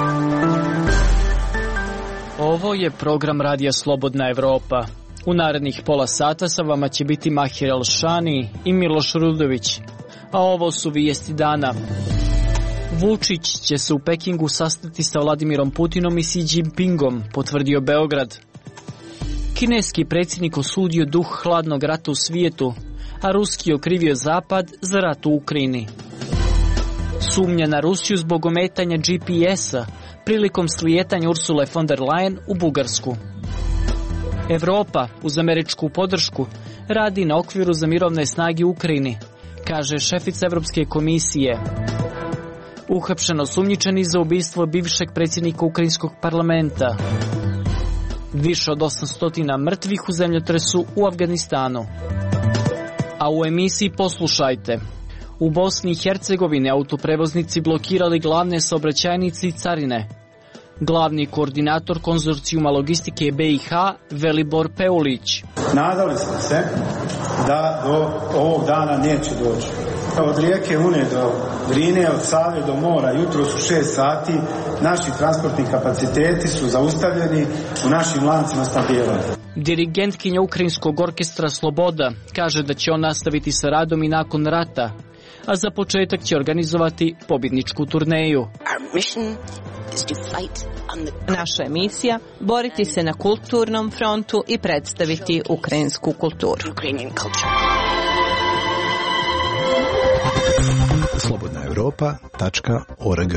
Ovo je program Radija Slobodna Evropa. U narednih pola sata sa vama će biti Mahir Elšani i Miloš Rudović. A ovo su vijesti dana. Vučić će se u Pekingu sastati sa Vladimirom Putinom i Xi Jinpingom, potvrdio Beograd. Kineski predsjednik osudio duh hladnog rata u svijetu, a ruski okrivio Zapad za rat u Ukrajini. Sumnja na Rusiju zbog ometanja GPS-a prilikom slijetanja Ursule von der Leyen u Bugarsku. Evropa, uz američku podršku, radi na okviru za mirovne snage u Ukrajini, kaže šefica Evropske komisije. Uhapšeno osumnjičeni za ubistvo bivšeg predsjednika Ukrajinskog parlamenta. Više od 800 mrtvih u zemljotresu u Afganistanu. A u emisiji poslušajte. U Bosni i Hercegovini autoprevoznici blokirali glavne saobraćajnice i carine. Glavni koordinator konzorcijuma logistike BiH, Velibor Peulić. Nadali smo se da do ovog dana neće doći. Od rijeke Une do Drine, od Save do mora, jutro su 6 sati, naši transportni kapaciteti su zaustavljeni u našim lancima snabdijevanja. Dirigentkinja Ukrajinskog orkestra Sloboda kaže da će on nastaviti sa radom i nakon rata, a za početak će organizovati pobjedničku turneju. Naša je misija boriti se na kulturnom frontu i predstaviti ukrajinsku kulturu. slobodnaevropa.org.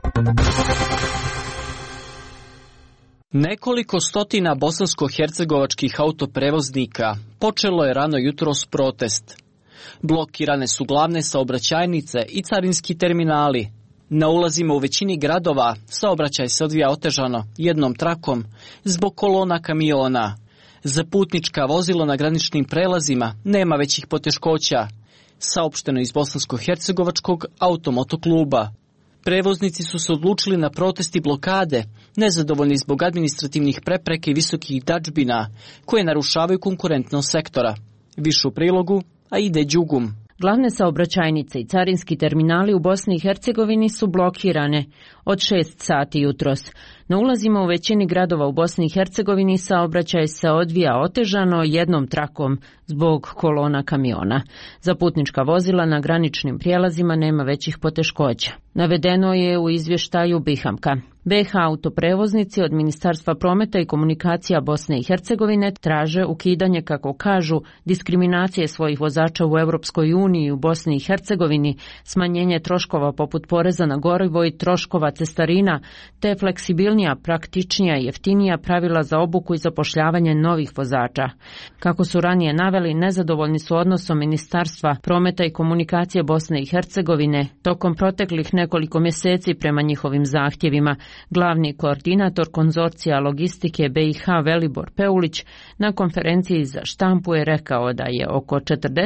Nekoliko stotina bosansko-hercegovačkih autoprevoznika počelo je rano jutros protest. Blokirane su glavne saobraćajnice i carinski terminali. Na ulazima u većini gradova saobraćaj se odvija otežano jednom trakom zbog kolona kamiona. Za putnička vozila na graničnim prelazima nema većih poteškoća, saopšteno iz Bosansko-hercegovačkog automotokluba. Prevoznici su se odlučili na protesti blokade, nezadovoljni zbog administrativnih prepreka i visokih dadžbina koje narušavaju konkurentnost sektora. Više u prilogu, a ide Đugum. Glavne saobraćajnice i carinski terminali u Bosni i Hercegovini su blokirane od 6 sati jutros. Na ulazima u većini gradova u Bosni i Hercegovini saobraćaj se odvija otežano jednom trakom zbog kolona kamiona. Za putnička vozila na graničnim prijelazima nema većih poteškoća. Navedeno je u izvještaju Bihamka. BiH autoprevoznici od Ministarstva prometa i komunikacija Bosne i Hercegovine traže ukidanje, kako kažu, diskriminacije svojih vozača u Europskoj uniji i u Bosni i Hercegovini, smanjenje troškova poput poreza na gorivo i troškova cestarina, te fleksibilnija, praktičnija i jeftinija pravila za obuku i zapošljavanje novih vozača. Kako su ranije naveli, nezadovoljni su odnosom Ministarstva prometa i komunikacije Bosne i Hercegovine tokom proteklih nekoliko mjeseci prema njihovim zahtjevima. Glavni koordinator konzorcija logistike BiH Velibor Peulić na konferenciji za štampu je rekao da je oko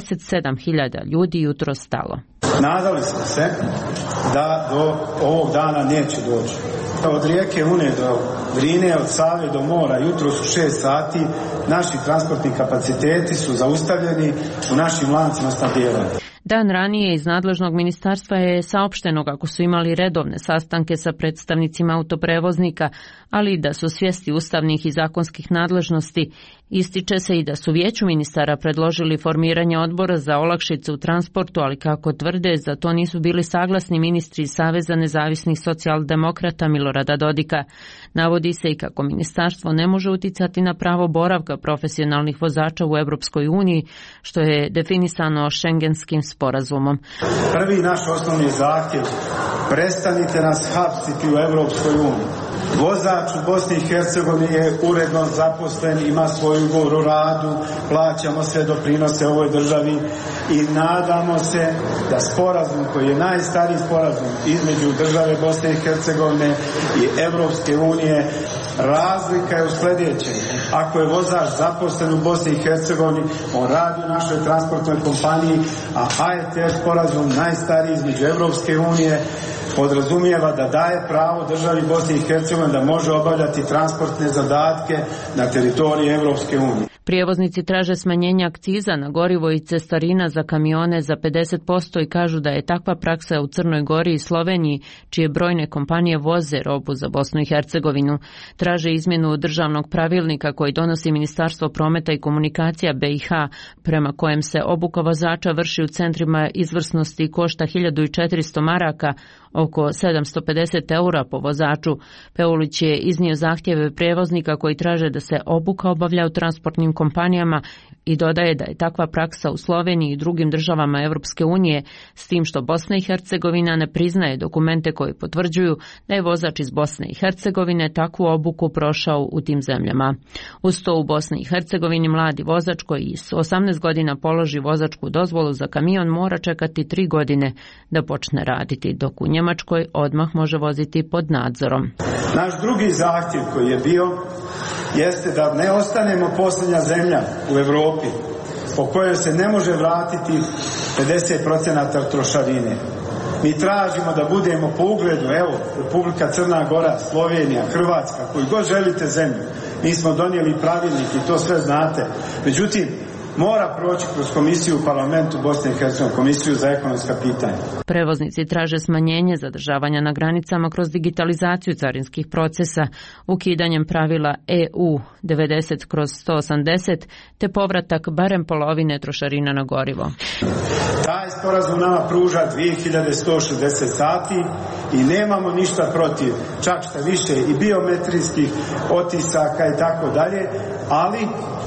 47.000 ljudi jutro stalo. Nadali smo se da do ovog dana neće doći. Od rijeke Une do Drine, od Save do mora, jutro su 6 sati, naši transportni kapaciteti su zaustavljeni u našim lancima snabdijevanja. Dan ranije iz nadležnog ministarstva je saopšteno kako su imali redovne sastanke sa predstavnicima autoprevoznika, ali i da su svjesni ustavnih i zakonskih nadležnosti. Ističe se i da su vijeću ministara predložili formiranje odbora za olakšice u transportu, ali kako tvrde, za to nisu bili saglasni ministri iz Saveza nezavisnih socijaldemokrata Milorada Dodika. Navodi se i kako ministarstvo ne može uticati na pravo boravka profesionalnih vozača u Europskoj uniji, što je definisano Schengenskim sporazumom. Prvi naš osnovni zahtjev, prestanite nas hapsiti u Europskoj uniji. Vozač u Bosni i Hercegovini je uredno zaposlen, ima svoj ugovor o radu, plaćamo sve doprinose ovoj državi i nadamo se da sporazum koji je najstariji sporazum između države Bosne i Hercegovine i Europske unije, razlika je u sljedećem. Ako je vozač zaposlen u Bosni i Hercegovini, on radi u našoj transportnoj kompaniji, a AETR sporazum najstariji između Europske unije podrazumijeva da daje pravo državi Bosni i Hercegovini Hercegovine da može obavljati transportne zadatke na teritoriji Europske unije. Prijevoznici traže smanjenje akciza na gorivo i cestarina za kamione za 50% i kažu da je takva praksa u Crnoj Gori i Sloveniji, čije brojne kompanije voze robu za Bosnu i Hercegovinu. Traže izmjenu državnog pravilnika koji donosi Ministarstvo prometa i komunikacija BiH, prema kojem se obuka vozača vrši u centrima izvrsnosti i košta 1400 maraka, oko 750 eura po vozaču. Peulić je iznio zahtjeve prijevoznika koji traže da se obuka obavlja u transportnim kompanijama i dodaje da je takva praksa u Sloveniji i drugim državama Europske unije, s tim što Bosna i Hercegovina ne priznaje dokumente koji potvrđuju da je vozač iz Bosne i Hercegovine takvu obuku prošao u tim zemljama. Uz to u Bosni i Hercegovini mladi vozač koji s 18 godina položi vozačku dozvolu za kamion mora čekati 3 godine da počne raditi, dok u Njemačkoj odmah može voziti pod nadzorom. Naš drugi zahtjev koji je bio jeste da ne ostanemo posljednja zemlja u Europi po kojoj se ne može vratiti 50% trošarine. Mi tražimo da budemo po ugledu, evo, Republika Crna Gora, Slovenija, Hrvatska, koji god želite zemlju. Mi smo donijeli pravilnik i to sve znate. Međutim, mora proći kroz komisiju u parlamentu Bosne i Hercegovine, komisiju za ekonomska pitanja. Prevoznici traže smanjenje zadržavanja na granicama kroz digitalizaciju carinskih procesa, ukidanjem pravila EU 90/180 te povratak barem polovine trošarina na gorivo. Taj sporazum nama pruža 2160 sati i nemamo ništa protiv, čak šta više i biometrijskih otisaka i tako dalje, ali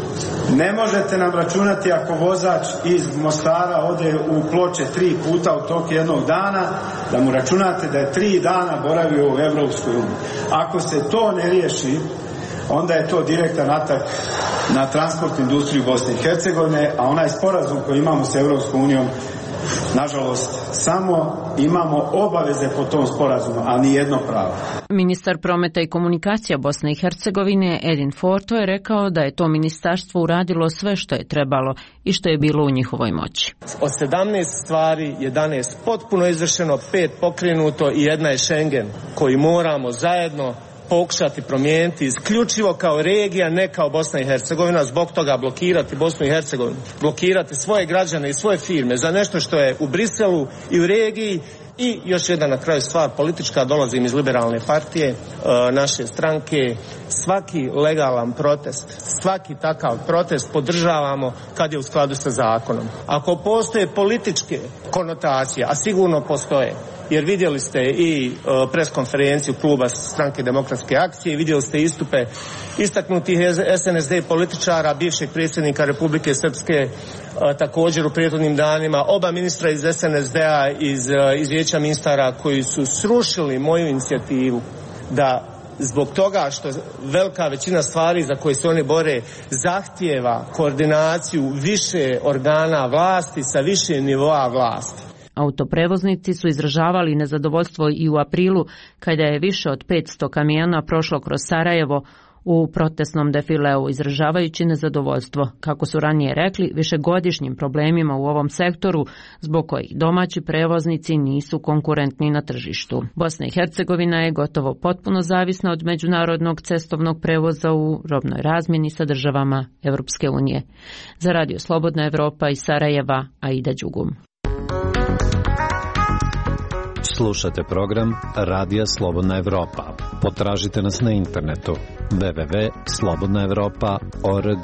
ne možete nam računati ako vozač iz Mostara ode u Ploče 3 puta u toku jednog dana, da mu računate da je 3 dana boravio u Europskoj uniji. Ako se to ne riješi, onda je to direktan atak na transport industriju Bosne i Hercegovine, a onaj sporazum koji imamo s Europskom unijom, nažalost, samo imamo obaveze po tom sporazumu, a ni jedno pravo. Ministar prometa i komunikacija Bosne i Hercegovine Edin Forto je rekao da je to ministarstvo uradilo sve što je trebalo i što je bilo u njihovoj moći. Od 17 stvari 11 potpuno izvršeno, 5 pokrenuto i jedna je Schengen koji moramo zajedno pokušati promijeniti isključivo kao regija, ne kao Bosna i Hercegovina, zbog toga blokirati Bosnu i Hercegovinu, blokirati svoje građane i svoje firme za nešto što je u Briselu i u regiji. I još jedna na kraju stvar politička, dolazim iz liberalne partije, naše stranke, svaki legalan protest, svaki takav protest podržavamo kad je u skladu sa zakonom. Ako postoje političke konotacije, a sigurno postoje, jer vidjeli ste i preskonferenciju kluba Stranke demokratske akcije, vidjeli ste istupe istaknutih SNSD političara, bivšeg predsjednika Republike Srpske, također u prethodnim danima, oba ministra iz SNSD-a, iz Vijeća ministara koji su srušili moju inicijativu da zbog toga što velika većina stvari za koje se oni bore zahtijeva koordinaciju više organa vlasti sa više nivoa vlasti. Autoprevoznici su izražavali nezadovoljstvo i u aprilu kada je više od 500 kamiona prošlo kroz Sarajevo u protestnom defileu, izražavajući nezadovoljstvo, kako su ranije rekli, višegodišnjim problemima u ovom sektoru zbog kojih domaći prevoznici nisu konkurentni na tržištu. Bosna i Hercegovina je gotovo potpuno zavisna od međunarodnog cestovnog prevoza u robnoj razmjeni sa državama Europske unije. Za Radio Slobodna Evropa iz Sarajeva, Aida Đugum. Slušate program Radija Slobodna Evropa. Potražite nas na internetu www.slobodnaevropa.org.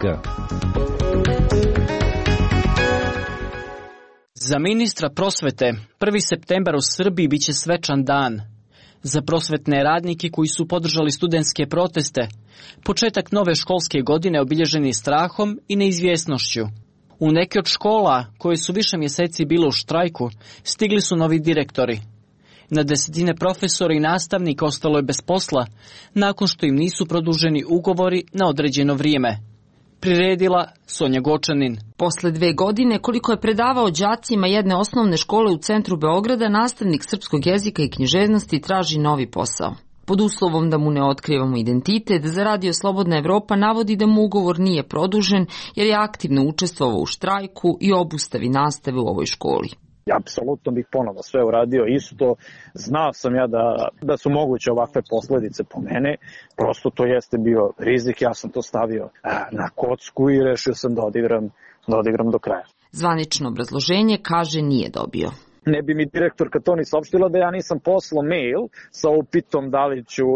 Za ministra prosvete 1. septembar u Srbiji biće svečan dan. Za prosvetne radnike koji su podržali studentske proteste, početak nove školske godine obilježen je strahom i neizvjesnošću. U neke od škola, koje su više mjeseci bile u štrajku, stigli su novi direktori. Na desetine profesora i nastavnika ostalo je bez posla, nakon što im nisu produženi ugovori na određeno vrijeme. Priredila Sonja Gočanin. Posle 2 godine koliko je predavao đacima jedne osnovne škole u centru Beograda, nastavnik srpskog jezika i književnosti traži novi posao. Pod uslovom da mu ne otkrivamo identitet, za Radio Slobodna Evropa navodi da mu ugovor nije produžen jer je aktivno učestvovao u štrajku i obustavi nastave u ovoj školi. Apsolutno bih ponovo sve uradio isto. Znao sam ja da su moguće ovakve posledice po mene. Prosto to jeste bio rizik. Ja sam to stavio na kocku i rešio sam da odigram do kraja. Zvanično obrazloženje, kaže, nije dobio. Ne bi mi direktorka to ni saopštila da ja nisam poslao mail sa upitom da li ću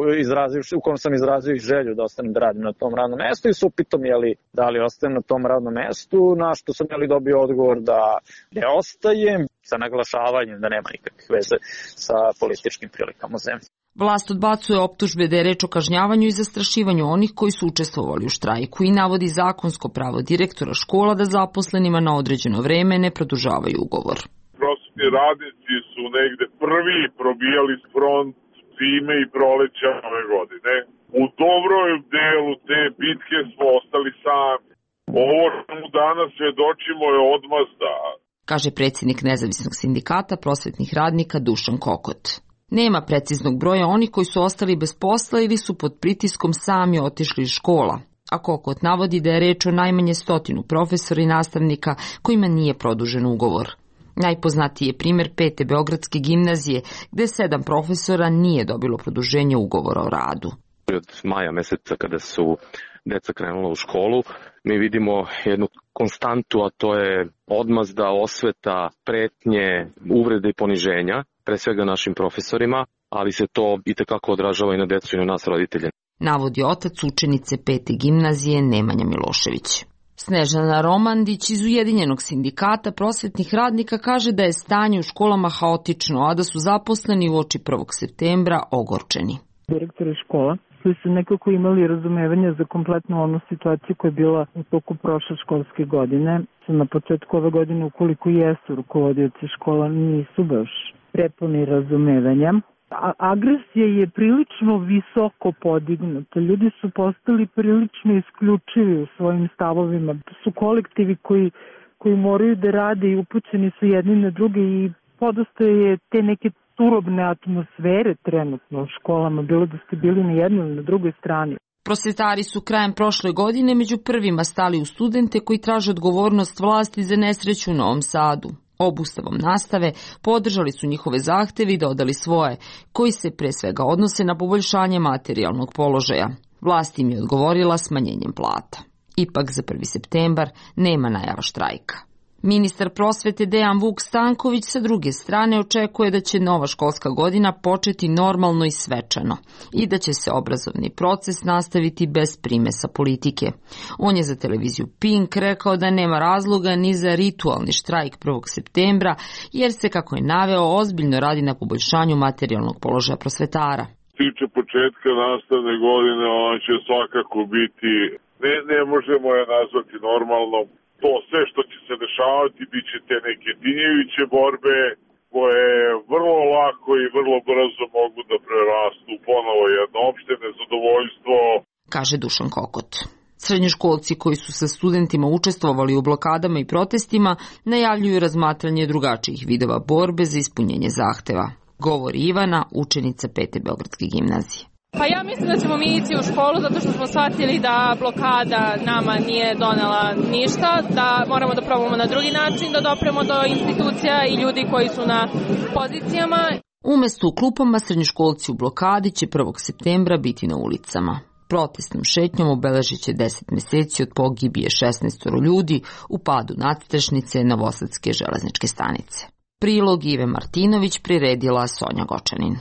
u kom sam izrazio želju da ostanem da radim na tom radnom mestu i sa upitom da li ostajem na tom radnom mestu, na što sam dobio odgovor da ne ostajem, sa naglašavanjem da nema nikakvih veze sa političkim prilikama u zemlji. Vlast odbacuje optužbe da je reč o kažnjavanju i zastrašivanju onih koji su učestvovali u štrajku i navodi zakonsko pravo direktora škola da zaposlenima na određeno vreme ne produžavaju ugovor. Prosvetni radnici su negde prvi probijali front zime i proleća ove godine. U dobroj delu te bitke smo ostali sami. Ovo što mu danas svedočimo je odmazda, kaže predsjednik Nezavisnog sindikata prosvetnih radnika Dušan Kokot. Nema preciznog broja onih koji su ostali bez posla ili su pod pritiskom sami otišli iz škola, a Kokot navodi da je reč o najmanje 100 profesora i nastavnika kojima nije produžen ugovor. Najpoznatiji je primjer 5. Beogradske gimnazije, gde 7 profesora nije dobilo produženje ugovora o radu. Od maja meseca kada su deca krenula u školu, mi vidimo jednu konstantu, a to je odmazda, osveta, pretnje, uvrede i poniženja, pre svega našim profesorima, ali se to itekako odražava i na decu i na nas roditelje. Navodi otac učenice 5. gimnazije Nemanja Milošević. Snežana Romandić iz Ujedinjenog sindikata prosvetnih radnika kaže da je stanje u školama haotično, a da su zaposleni uoči 1. septembra ogorčeni. Direktori škola koji su nekako imali razumevanje za kompletnu onu situaciju koja je bila u toku prošle školske godine. Na početku ove godine, ukoliko jesu rukovodioci škola, nisu baš prepuni razumevanja. Agresija je prilično visoko podignuta. Ljudi su postali prilično isključivi u svojim stavovima. To su kolektivi koji moraju da rade i upućeni su jedni na druge i podosta je te neke turobne atmosfere trenutno u školama, bilo da ste bili na jednoj ili na drugoj strani. Prosvetari su krajem prošle godine među prvima stali u studente koji traže odgovornost vlasti za nesreću u Novom Sadu. Obustavom nastave podržali su njihove zahteve i dodali svoje, koji se pre svega odnose na poboljšanje materijalnog položaja. Vlast im je odgovorila smanjenjem plata. Ipak za 1. septembar nema najava štrajka. Ministar prosvete Dejan Vuk Stanković sa druge strane očekuje da će nova školska godina početi normalno i svečano i da će se obrazovni proces nastaviti bez primesa politike. On je za televiziju Pink rekao da nema razloga ni za ritualni štrajk 1. septembra, jer se, kako je naveo, ozbiljno radi na poboljšanju materijalnog položaja prosvetara. Tiče početka nastavne godine, ona će svakako biti, ne možemo je nazvati normalno. To sve što će se dešavati bit će te neke tinjeviće borbe koje vrlo lako i vrlo brzo mogu da prerastu ponovo jedno opšte nezadovoljstvo, kaže Dušan Kokot. Srednjoškolci koji su sa studentima učestvovali u blokadama i protestima najavljuju razmatranje drugačijih vidova borbe za ispunjenje zahteva. Govori Ivana, učenica 5. Beogradske gimnazije. Pa ja mislim da ćemo mi ići u školu zato što smo shvatili da blokada nama nije donela ništa, da moramo da probamo na drugi način da dopremo do institucija i ljudi koji su na pozicijama. Umesto u klupama, srednjoškolci u blokadi će 1. septembra biti na ulicama. Protestnom šetnjom obeležit će 10 meseci od pogibije 16 ljudi u padu nadstrešnice Novosadske železničke stanice. Prilog Ive Martinović priredila Sonja Gočanin.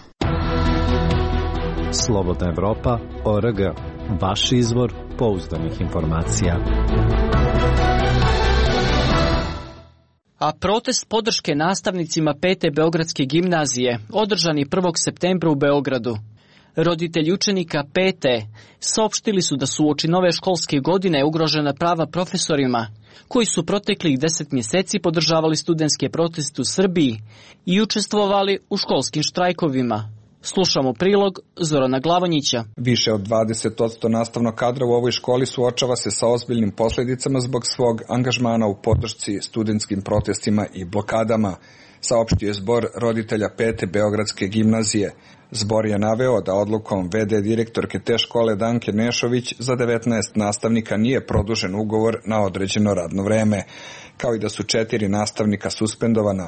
Slobodna Evropa.org, vaš izvor pouzdanih informacija. A protest podrške nastavnicima 5. Beogradske gimnazije održan je 1. septembra u Beogradu. Roditelji učenika 5. saopštili su da su uoči nove školske godine ugrožena prava profesorima, koji su proteklih 10 mjeseci podržavali studentske proteste u Srbiji i učestvovali u školskim štrajkovima. Slušamo prilog Zorana Glavonjića. Više od 20% nastavnog kadra u ovoj školi suočava se sa ozbiljnim posljedicama zbog svog angažmana u podršci studentskim protestima i blokadama, saopštio je zbor roditelja 5. Beogradske gimnazije. Zbor je naveo da odlukom VD direktorke te škole Danke Nešović za 19 nastavnika nije produžen ugovor na određeno radno vreme, kao i da su 4 nastavnika suspendovana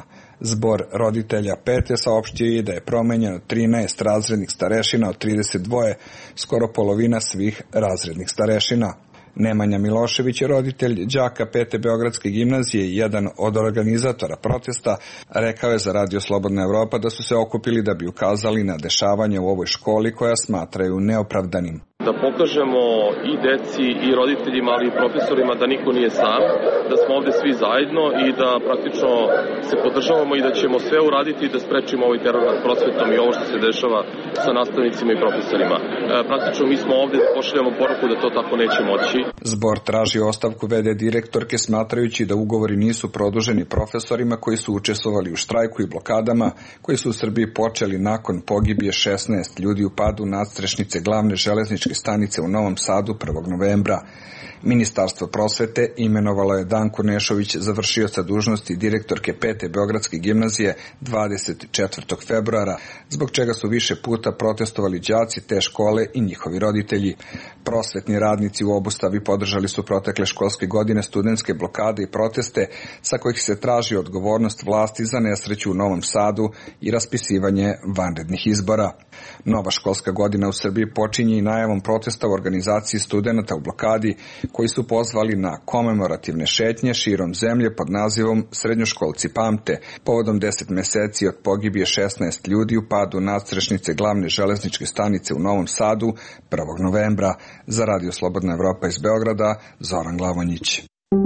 Zbor roditelja Pete saopštio i da je promenjeno 13 razrednih starešina od 32, skoro polovina svih razrednih starešina. Nemanja Milošević je roditelj đaka Pete Beogradske gimnazije i jedan od organizatora protesta. Rekao je za Radio Slobodna Evropa da su se okupili da bi ukazali na dešavanje u ovoj školi koja smatraju neopravdanim. Da pokažemo i deci i roditeljima, ali i profesorima da niko nije sam, da smo ovde svi zajedno i da praktično se podržavamo i da ćemo sve uraditi da sprečimo ovaj teror nad prosvetom i ovo što se dešava sa nastavnicima i profesorima. Praktično mi smo ovde da pošaljamo poruku da to tako neće moći. Zbor traži ostavku VD direktorke smatrajući da ugovori nisu produženi profesorima koji su učestvovali u štrajku i blokadama koji su u Srbiji počeli nakon pogibije 16 ljudi u padu nadstrešnice glavne železničke stanice u Novom Sadu 1. novembra. Ministarstvo prosvete imenovalo je Danku Nešović za vršioca dužnosti direktorke Pete Beogradske gimnazije 24. februara, zbog čega su više puta protestovali đaci te škole i njihovi roditelji. Prosvetni radnici u obustavi podržali su protekle školske godine studentske blokade i proteste sa kojih se traži odgovornost vlasti za nesreću u Novom Sadu i raspisivanje vanrednih izbora. Nova školska godina u Srbiji počinje i najavom protesta u organizaciji studenata u blokadi koji su pozvali na komemorativne šetnje širom zemlje pod nazivom Srednjoškolci pamte, povodom 10 meseci od pogibije 16 ljudi u padu nadstrešnice glavne železničke stanice u Novom Sadu 1. novembra. Za Radio Slobodna Evropa iz Beograda, Zoran Glavonjić.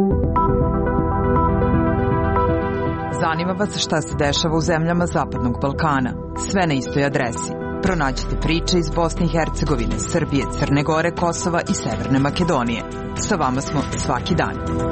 Zanima vas šta se dešava u zemljama Zapadnog Balkana. Sve na istoj adresi. Pronađite priče iz Bosne i Hercegovine, Srbije, Crne Gore, Kosova i Severne Makedonije. Sa vama smo svaki dan.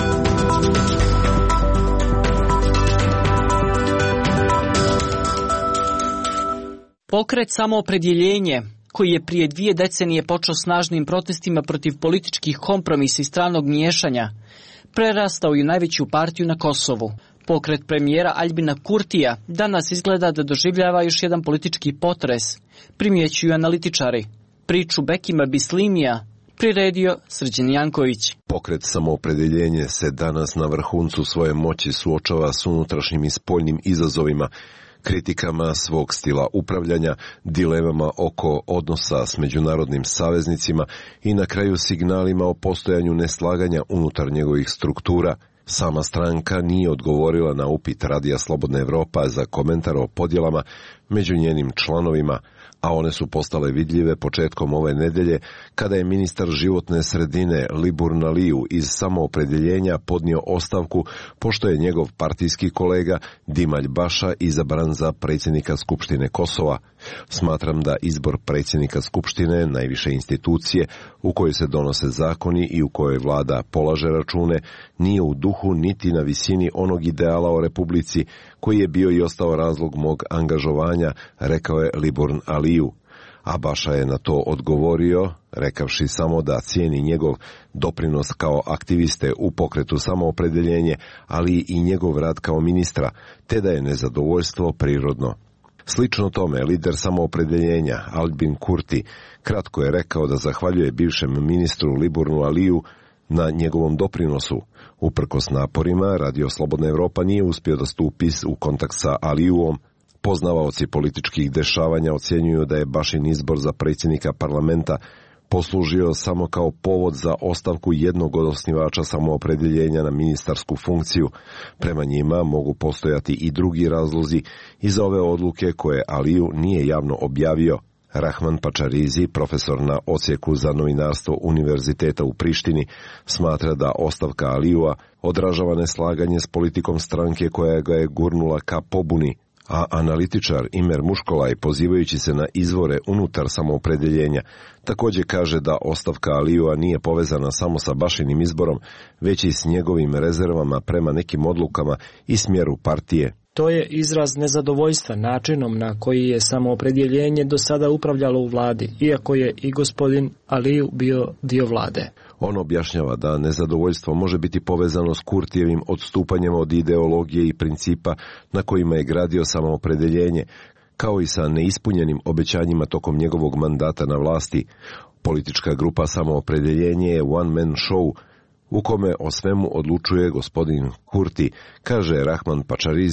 Pokret Samoopredjeljenje, koji je prije 2 decenije počeo snažnim protestima protiv političkih kompromisa i stranog miješanja, prerastao je u najveću partiju na Kosovu. Pokret premijera Aljbina Kurtija danas izgleda da doživljava još jedan politički potres, primjećuju analitičari. Priču Bekima Bislimija priredio Srđan Janković. Pokret Samoopredjeljenje se danas na vrhuncu svoje moći suočava s unutrašnjim i spoljnim izazovima, kritikama svog stila upravljanja, dilemama oko odnosa s međunarodnim saveznicima i na kraju signalima o postojanju neslaganja unutar njegovih struktura. Sama stranka nije odgovorila na upit Radija Slobodna Evropa za komentar o podjelama među njenim članovima, a one su postale vidljive početkom ove nedelje kada je ministar životne sredine Liburn Aliju iz Samoopredjeljenja podnio ostavku pošto je njegov partijski kolega Dimalj Baša izabran za predsjednika Skupštine Kosova. Smatram da izbor predsjednika Skupštine, najviše institucije u kojoj se donose zakoni i u kojoj vlada polaže račune, nije u duhu niti na visini onog ideala o Republici koji je bio i ostao razlog mog angažovanja, rekao je Liburn Aliju. A Baša je na to odgovorio, rekavši samo da cijeni njegov doprinos kao aktiviste u pokretu Samoopredjeljenje, ali i njegov rad kao ministra, te da je nezadovoljstvo prirodno. Slično tome, lider Samoopredjeljenja Aljbin Kurti kratko je rekao da zahvaljuje bivšem ministru Liburnu Aliju na njegovom doprinosu. Uprkos naporima, Radio Slobodna Evropa nije uspio da stupi u kontakt sa Alijuom. Poznavaoci političkih dešavanja ocjenjuju da je Bašin izbor za predsjednika parlamenta poslužio samo kao povod za ostavku jednog od osnivača Samoopredjeljenja na ministarsku funkciju. Prema njima mogu postojati i drugi razlozi iza ove odluke koje Aliju nije javno objavio. Rahman Pačarizi, profesor na odsjeku za novinarstvo Univerziteta u Prištini, smatra da ostavka Alijua odražava neslaganje s politikom stranke koja ga je gurnula ka pobuni, a analitičar Imer Muškolaj, pozivajući se na izvore unutar Samoopredjeljenja, također kaže da ostavka Alijua nije povezana samo sa Bašinim izborom, već i s njegovim rezervama prema nekim odlukama i smjeru partije. To je izraz nezadovoljstva načinom na koji je Samoopredjeljenje do sada upravljalo u vladi, iako je i gospodin Aliju bio dio vlade. On objašnjava da nezadovoljstvo može biti povezano s Kurtijevim odstupanjem od ideologije i principa na kojima je gradio Samoopredjeljenje, kao i sa neispunjenim obećanjima tokom njegovog mandata na vlasti. Politička grupa Samoopredjeljenje je one man show, u kome o svemu odlučuje gospodin Kurti, kaže Rahman Pačarizi,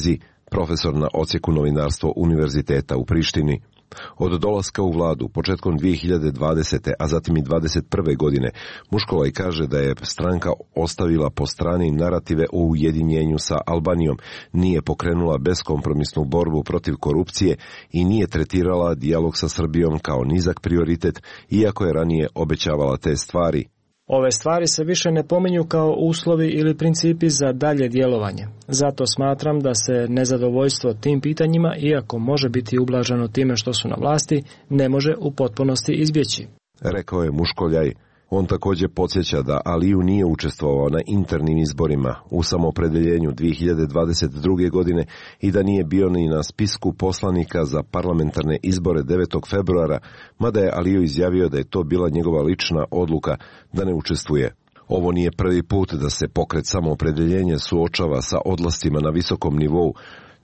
profesor na odsjeku novinarstvo Univerziteta u Prištini. Od dolaska u vladu početkom 2020. a zatim i 2021. godine, Muškolaj kaže da je stranka ostavila po strani narative o ujedinjenju sa Albanijom, nije pokrenula beskompromisnu borbu protiv korupcije i nije tretirala dijalog sa Srbijom kao nizak prioritet, iako je ranije obećavala te stvari. Ove stvari se više ne pominju kao uslovi ili principi za dalje djelovanje. Zato smatram da se nezadovoljstvo tim pitanjima, iako može biti ublaženo time što su na vlasti, ne može u potpunosti izbjeći. Rekao je Muškoljaj. On također podsjeća da Aliju nije učestvovao na internim izborima u samoopredeljenju 2022. godine i da nije bio ni na spisku poslanika za parlamentarne izbore 9. februara, mada je Aliju izjavio da je to bila njegova lična odluka da ne učestvuje. Ovo nije prvi put da se pokret samoopredeljenja suočava sa odlascima na visokom nivou.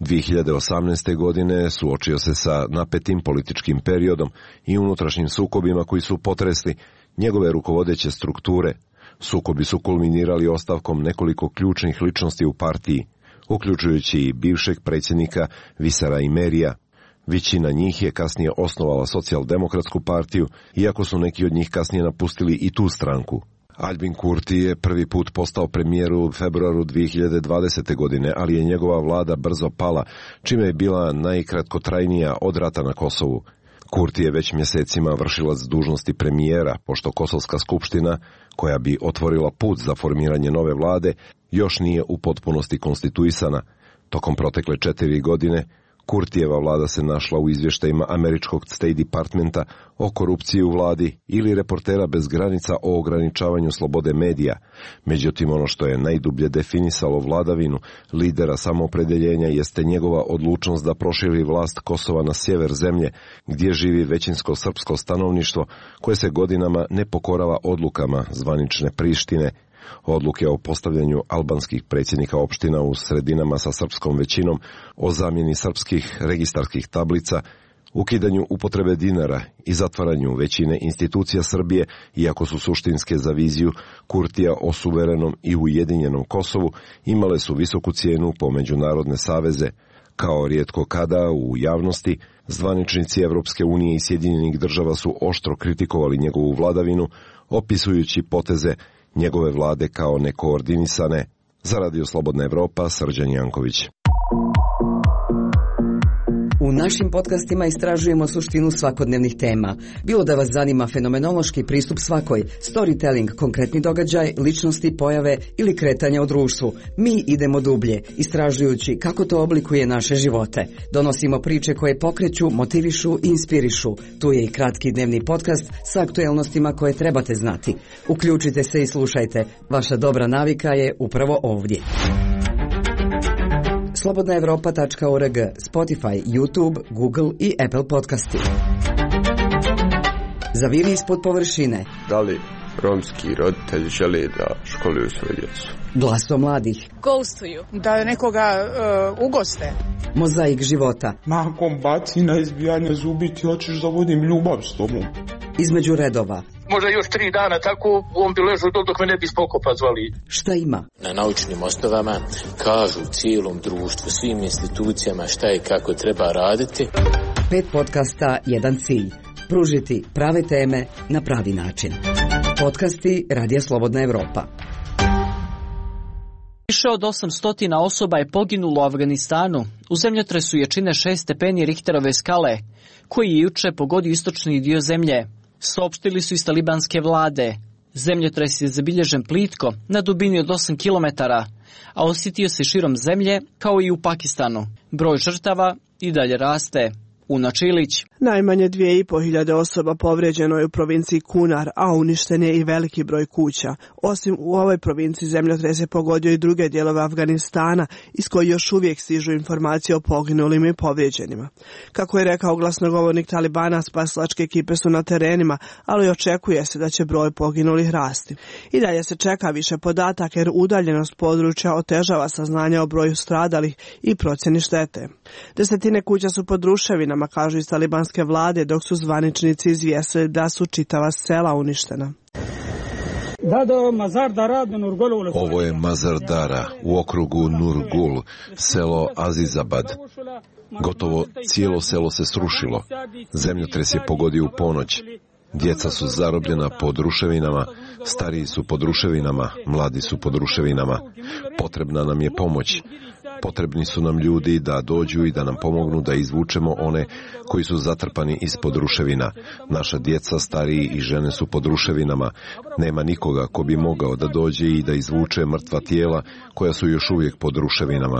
2018. godine suočio se sa napetim političkim periodom i unutrašnjim sukobima koji su potresli njegove rukovodeće strukture. Sukobi su kulminirali ostavkom nekoliko ključnih ličnosti u partiji, uključujući i bivšeg predsjednika Visara Imerija. Većina njih je kasnije osnovala socijaldemokratsku partiju, iako su neki od njih kasnije napustili i tu stranku. Albin Kurti je prvi put postao premijer u februaru 2020. godine, ali je njegova vlada brzo pala, čime je bila najkratkotrajnija od rata na Kosovu. Kurti je već mjesecima vršilac dužnosti premijera, pošto Kosovska skupština, koja bi otvorila put za formiranje nove vlade, još nije u potpunosti konstituisana. Tokom protekle 4 godine, Kurtijeva vlada se našla u izvještajima američkog State Departmenta o korupciji u vladi ili Reportera bez granica o ograničavanju slobode medija. Međutim, ono što je najdublje definisalo vladavinu lidera samoopredeljenja jeste njegova odlučnost da proširi vlast Kosova na sjever zemlje, gdje živi većinsko srpsko stanovništvo koje se godinama ne pokorava odlukama zvanične Prištine. Odluke o postavljanju albanskih predsjednika opština u sredinama sa srpskom većinom, o zamjeni srpskih registarskih tablica, ukidanju upotrebe dinara i zatvaranju većine institucija Srbije, iako su suštinske za viziju Kurtija o suverenom i ujedinjenom Kosovu, imale su visoku cijenu po međunarodne saveze. Kao rijetko kada u javnosti, zvaničnici Evropske unije i Sjedinjenih država su oštro kritikovali njegovu vladavinu, opisujući poteze njegove vlade kao nekoordinisane. Za Radio Slobodna Evropa, Srđan Janković. U našim podcastima istražujemo suštinu svakodnevnih tema. Bilo da vas zanima fenomenološki pristup svakoj, storytelling, konkretni događaj, ličnosti, pojave ili kretanja u društvu, mi idemo dublje, istražujući kako to oblikuje naše živote. Donosimo priče koje pokreću, motivišu i inspirišu. Tu je i kratki dnevni podcast sa aktuelnostima koje trebate znati. Uključite se i slušajte. Vaša dobra navika je upravo ovdje. slobodnaevropa.org, Spotify, YouTube, Google i Apple podcasti. Zaviri ispod površine. Da li romski roditelji žele da školuju svoju djecu? Glaso mladih. Ghostuju. Da nekoga ugoste. Mozaik života. Nakon bacina, izbijanja zubi ti hoćeš da vodim ljubav s tobom. Između redova. Možda još 3 dana tako on bi ležao dok me ne bi spokopa zvali. Šta ima? Na naučnim osnovama kažu cijelom društvu, svim institucijama šta i kako treba raditi. 5 podcasta, jedan cilj. Pružiti prave teme na pravi način. Podcasti Radija Slobodna Evropa. Više od 800 osoba je poginulo u Afganistanu. U zemljotresu jačine 6 stepeni Richterove skale, koji je juče pogodio istočni dio zemlje. Saopštili su iz talibanske vlade. Zemljotres je zabilježen plitko, na dubini od 8 km, a osjetio se širom zemlje, kao i u Pakistanu. Broj žrtava i dalje raste. Una Čilić. Najmanje 2500 osoba povrijeđeno je u provinciji Kunar, a uništen je i veliki broj kuća. Osim u ovoj provinciji zemljotres je pogodio i druge dijelove Afganistana, iz koji još uvijek stižu informacije o poginulim i povrijeđenima. Kako je rekao glasnogovornik Talibana, spasilačke ekipe su na terenima, ali očekuje se da će broj poginulih rasti. I dalje se čeka više podataka jer udaljenost područja otežava saznanje o broju stradalih i procjeni štete. Desetine kuća su pod ruševinama, kažu iz talibanske vlade, dok su zvaničnici izvijestili da su čitava sela uništena. Ovo je Mazar Dara u okrugu Nurgul, selo Azizabad. Gotovo cijelo selo se srušilo. Zemljotres je pogodio u ponoć. Djeca su zarobljena pod ruševinama, stariji su pod ruševinama, mladi su pod ruševinama. Potrebna nam je pomoć. Potrebni su nam ljudi da dođu i da nam pomognu da izvučemo one koji su zatrpani ispod ruševina. Naša djeca, stariji i žene su pod ruševinama. Nema nikoga ko bi mogao da dođe i da izvuče mrtva tijela koja su još uvijek pod ruševinama.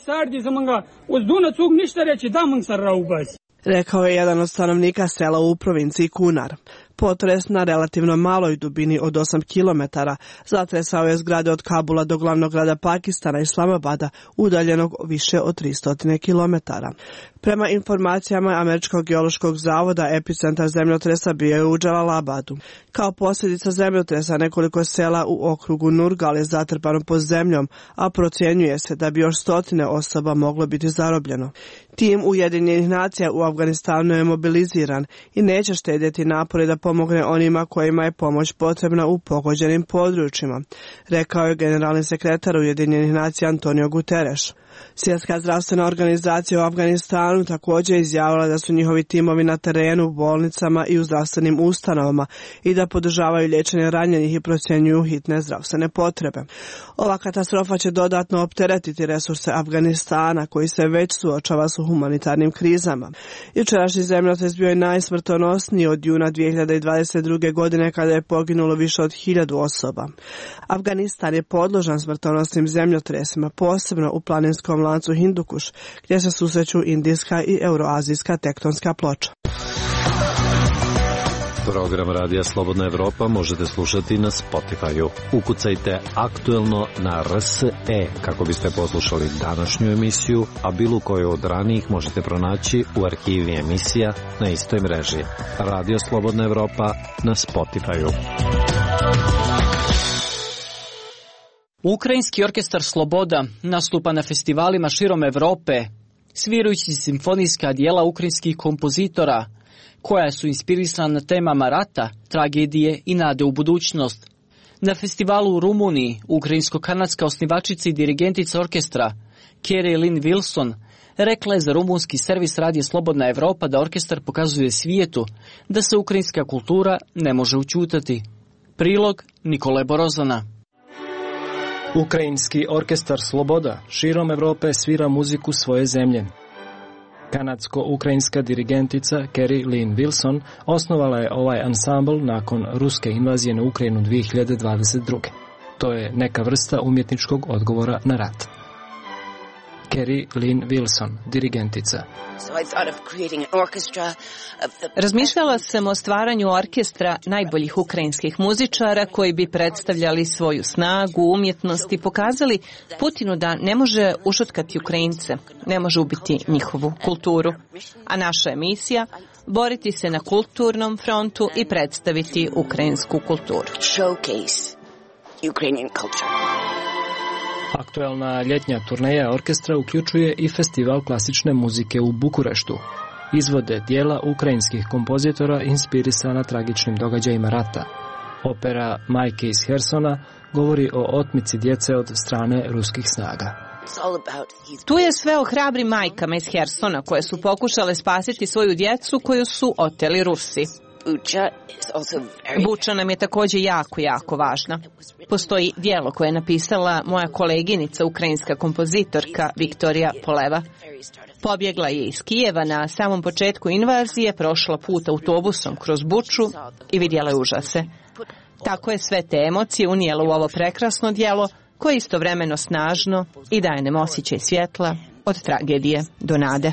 Rekao je jedan od stanovnika sela u provinciji Kunar. Potres na relativno maloj dubini od 8 km zatresao je zgrade od Kabula do glavnog grada Pakistana, Islamabada, udaljenog više od 300 km. Prema informacijama Američkog geološkog zavoda, epicentar zemljotresa bio je u Džalalabadu. Kao posljedica zemljotresa nekoliko sela u okrugu Nurgal je zatrpano pod zemljom, a procjenjuje se da bi još 100 osoba moglo biti zarobljeno. Tim Ujedinjenih nacija u Afganistanu je mobiliziran i neće štedjeti napore da pomogne onima kojima je pomoć potrebna u pogođenim područjima, rekao je generalni sekretar Ujedinjenih nacija Antonio Guterres. Svjetska zdravstvena organizacija u Afganistanu također je izjavila da su njihovi timovi na terenu, u bolnicama i u zdravstvenim ustanovama i da podržavaju liječenje ranjenih i procjenjuju hitne zdravstvene potrebe. Ova katastrofa će dodatno opteretiti resurse Afganistana, koji se već suočava s humanitarnim krizama. Jučerašnji zemljotres bio je najsmrtonosniji od juna 2022. godine, kada je poginulo više od 1000 osoba. Afganistan je podložan smrtonosnim zemljotresima, posebno u planinskom lancu Hindukuš, gdje se susreću indijska i euroazijska tektonska ploča. Program Radija Slobodna Evropa možete slušati na Spotify-u. Ukucajte aktuelno na RSE kako biste poslušali današnju emisiju, a bilo koju od ranijih možete pronaći u arhivi emisija na istoj mreži. Radio Slobodna Evropa na Spotify-u. Ukrajinski orkestar Sloboda nastupa na festivalima širom Evrope, svirajući simfonijska dijela ukrajinskih kompozitora, koja su inspirisana temama rata, tragedije i nade u budućnost. Na festivalu u Rumuniji, ukrajinsko-kanadska osnivačica i dirigentica orkestra, Kerry Lynn Wilson, rekla je za rumunski servis Radija Slobodna Evropa da orkestar pokazuje svijetu da se ukrajinska kultura ne može ućutati. Prilog Nikole Borozana. Ukrajinski orkestar Sloboda širom Evrope svira muziku svoje zemlje. Kanadsko-ukrajinska dirigentica Kerry Lynn Wilson osnovala je ovaj ansambl nakon ruske invazije na Ukrajinu 2022. To je neka vrsta umjetničkog odgovora na rat. Kerry Lynn Wilson, dirigentica. Razmišljala sam o stvaranju orkestra najboljih ukrajinskih muzičara koji bi predstavljali svoju snagu, umjetnost i pokazali Putinu da ne može ušutkati Ukrajince, ne može ubiti njihovu kulturu. A naša emisija boriti se na kulturnom frontu i predstaviti ukrajinsku kulturu. Aktuelna ljetnja turneja orkestra uključuje i festival klasične muzike u Bukureštu. Izvode dijela ukrajinskih kompozitora inspirisana tragičnim događajima rata. Opera Majke iz Hersona govori o otmici djece od strane ruskih snaga. Tu je sve o hrabrim majkama iz Hersona koje su pokušale spasiti svoju djecu koju su oteli Rusi. Buča nam je također jako važna. Postoji dijelo koje je napisala moja koleginica, ukrajinska kompozitorka Viktorija Poleva. Pobjegla je iz Kijeva na samom početku invazije, prošla put autobusom kroz Buču i vidjela je užase. Tako je sve te emocije unijela u ovo prekrasno dijelo koje je istovremeno snažno i daje nam osjećaj svjetla od tragedije do nade.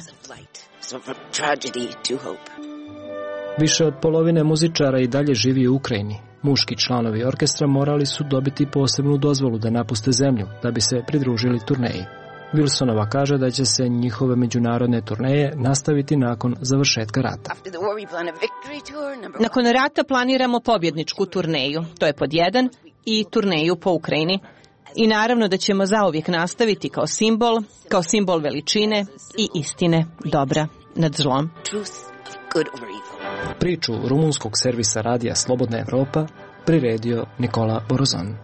Više od polovine muzičara i dalje živi u Ukrajini. Muški članovi orkestra morali su dobiti posebnu dozvolu da napuste zemlju, da bi se pridružili turneji. Wilsonova kaže da će se njihove međunarodne turneje nastaviti nakon završetka rata. Nakon rata planiramo pobjedničku turneju, to je pod 1, i turneju po Ukrajini. I naravno da ćemo zauvijek nastaviti kao simbol veličine i istine dobra nad zlom. Priču rumunskog servisa Radija Slobodna Evropa priredio Nikola Borozan.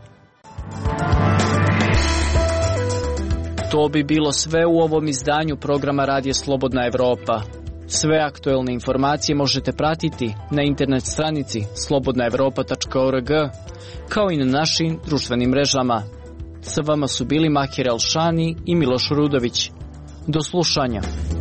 To bi bilo sve u ovom izdanju programa Radija Slobodna Evropa. Sve aktuelne informacije možete pratiti na internet stranici slobodnaevropa.org, kao i na našim društvenim mrežama. Sa vama su bili Mahir Elšani i Miloš Rudović. Do slušanja.